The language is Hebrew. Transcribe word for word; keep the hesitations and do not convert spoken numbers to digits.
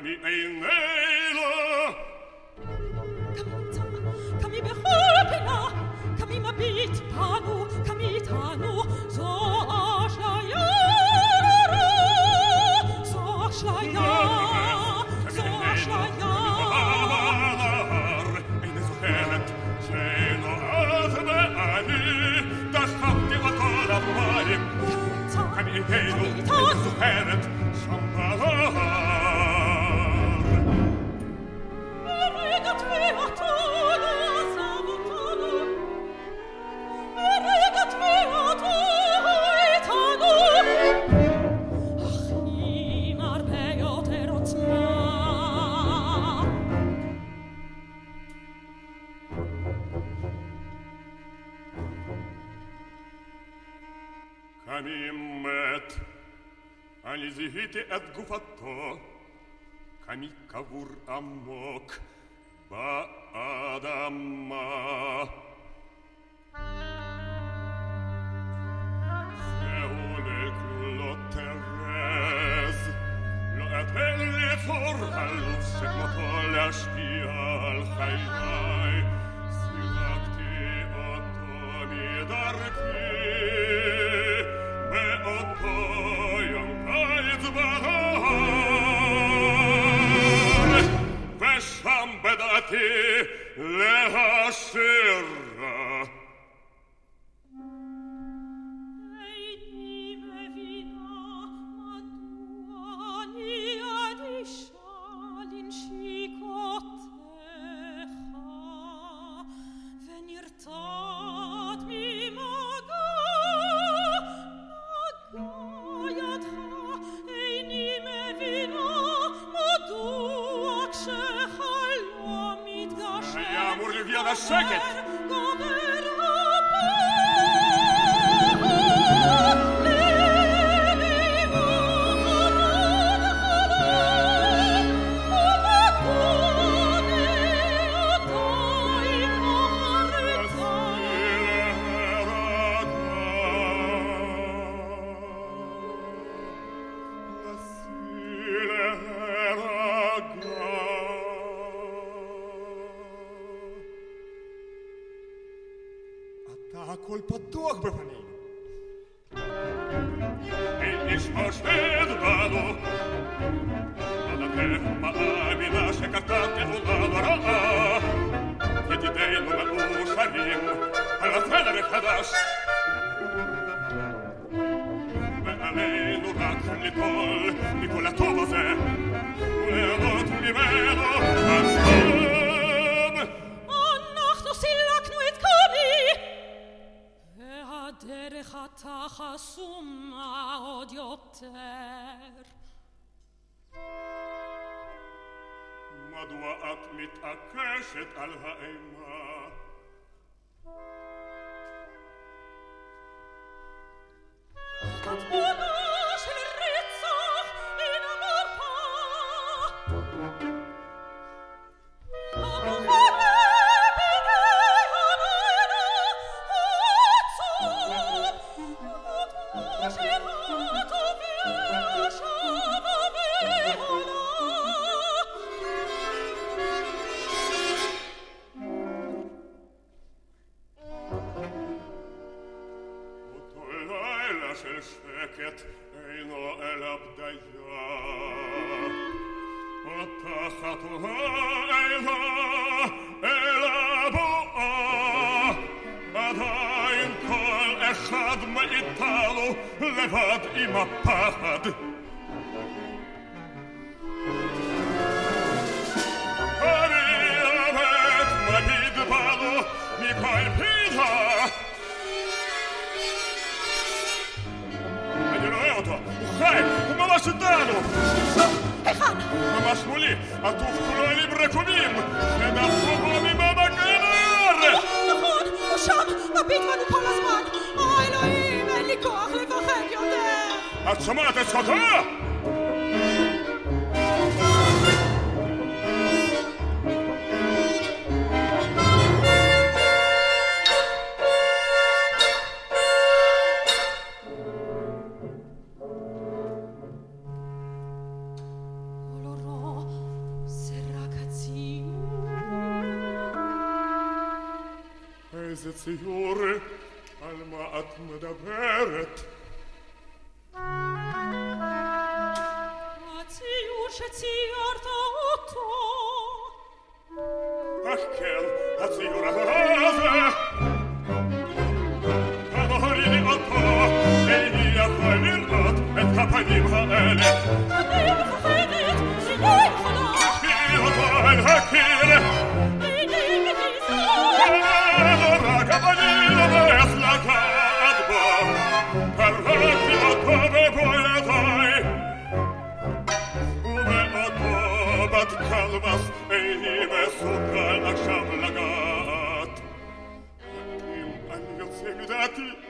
כמי עינינו כמי נמצא, כמי בכל פינה, כמי מביט בנו, כמי איתנו, זו אשליה, זו אשליה, זו אשליה. איני זוכרת שאינו את ואני דחפתי אותו למים. כמי עינינו, איני זוכרת שם בהר. ברגע תביעתו לא עזב אותנו, ברגע תביעתו איתנו, אך עם הרבה יותר עוצמה. כמי מת, אני זיהיתי את גופתו, כמי קבור עמוק באדמה. זהו ליל כלות תרז, לא אתן ליצור חלוף שכמותו להשפיע על חיי. סילקתי אותו מדרכי באותו יום קיץ בהר, ושם בדעתי להשירה. איני מבינה מדוע אני אדישה לנשיקותיך, ונרתעת ממגע מגע ידך. איני מבינה מדוע כשחלום מתגשם היה אמור להגיע לשקט. גובר הפחד. הכל פתוח בפנינו. אין איש חושד בנו, עודתך מאמינה שקרתה תאונה נוראה. ידידינו מאושרים על הסדר החדש, ועלינו רק ליטול מכל הטוב הזה וליהנות ממנו עצמם. אנחנו סילקנו את קומי, והדרך עתה חסומה עוד יותר. מדוע את מתעקשת על האימה? התמונה של רצח אינה מרפה, המוכנה בידי הלילה העצוב, ודמו שירת וישב ועולה. של שקט אינו אלא בדיה, פותחת העילה אלא בואה. עדיין כל אחד מאיתנו לבד עם הפחד. אני אמת מביט בנו מכל פינה. הוא חי, הוא ממש איתנו. היכן? ממש מולי, עטוף כולו עלים רקומים, ונפו בו ממעמק העינר. נכון, הוא שם, מביט בנו כל הזמן. אלוהים, אין לי כוח לפחד יותר. את שומעת את שותה? איזה ציור, על מה את מדברת? הציור שציירת אותו. אך כן, הציור הזה. תמורי לי אותו, איני יכול לראות את הפנים האלה. אני מפחדת, איני יכולה. תשאיר אותו אל הקיר. איני מגיזה. רק אני לומס לגעת בו. פרקתי אותו בבולעותיי. ומאותו בת קלמס איני מסוגל עכשיו לגעת. האם אני יוצא מדעתי?